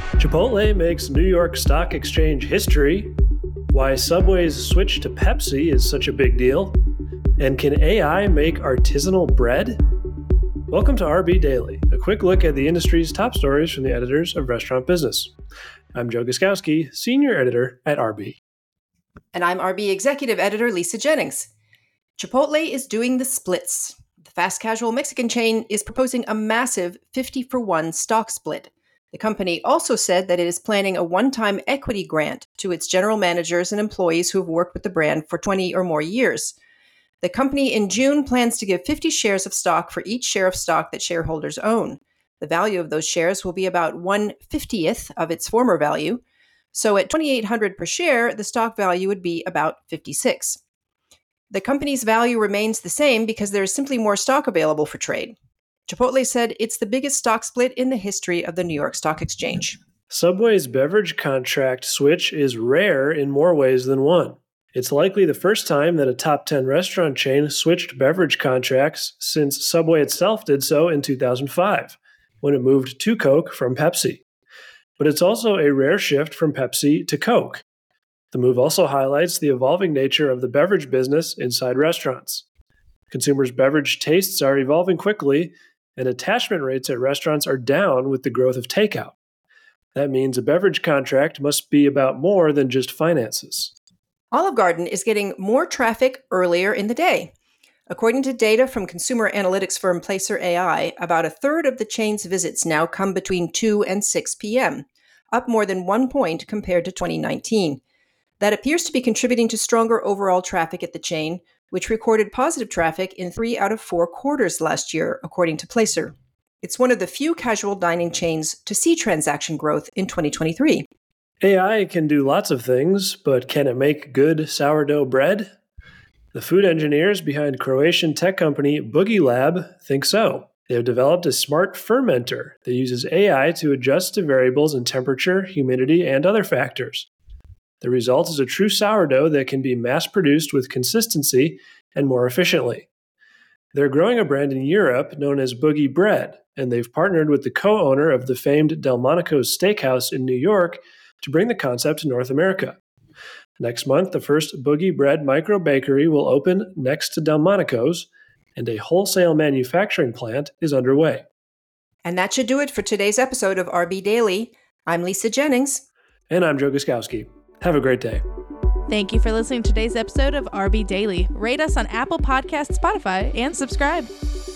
Chipotle makes New York Stock Exchange history, why Subway's switch to Pepsi is such a big deal, and can AI make artisanal bread? Welcome to RB Daily, a quick look at the industry's top stories from the editors of Restaurant Business. I'm Joe Guskowski, Senior Editor at RB. And I'm RB Executive Editor Lisa Jennings. Chipotle is doing the splits. The fast casual Mexican chain is proposing a massive 50-for-1 stock split. The company also said that it is planning a one-time equity grant to its general managers and employees who have worked with the brand for 20 or more years. The company in June plans to give 50 shares of stock for each share of stock that shareholders own. The value of those shares will be about 1/50th of its former value. So at $2,800 per share, the stock value would be about $56. The company's value remains the same because there is simply more stock available for trade. Chipotle said it's the biggest stock split in the history of the New York Stock Exchange. Subway's beverage contract switch is rare in more ways than one. It's likely the first time that a top 10 restaurant chain switched beverage contracts since Subway itself did so in 2005, when it moved to Coke from Pepsi. But it's also a rare shift from Pepsi to Coke. The move also highlights the evolving nature of the beverage business inside restaurants. Consumers' beverage tastes are evolving quickly, and attachment rates at restaurants are down with the growth of takeout. That means a beverage contract must be about more than just finances. Olive Garden is getting more traffic earlier in the day. According to data from consumer analytics firm Placer AI, about a third of the chain's visits now come between 2 and 6 p.m., up more than 1 point compared to 2019. That appears to be contributing to stronger overall traffic at the chain, which recorded positive traffic in 3 out of 4 quarters last year, according to Placer. It's one of the few casual dining chains to see transaction growth in 2023. AI can do lots of things, but can it make good sourdough bread? The food engineers behind Croatian tech company Boogie Lab think so. They have developed a smart fermenter that uses AI to adjust to variables in temperature, humidity, and other factors. The result is a true sourdough that can be mass-produced with consistency and more efficiently. They're growing a brand in Europe known as Boogie Bread, and they've partnered with the co-owner of the famed Delmonico's Steakhouse in New York to bring the concept to North America. Next month, the first Boogie Bread micro bakery will open next to Delmonico's, and a wholesale manufacturing plant is underway. And that should do it for today's episode of RB Daily. I'm Lisa Jennings. And I'm Joe Guskowski. Have a great day. Thank you for listening to today's episode of RB Daily. Rate us on Apple Podcasts, Spotify, and subscribe.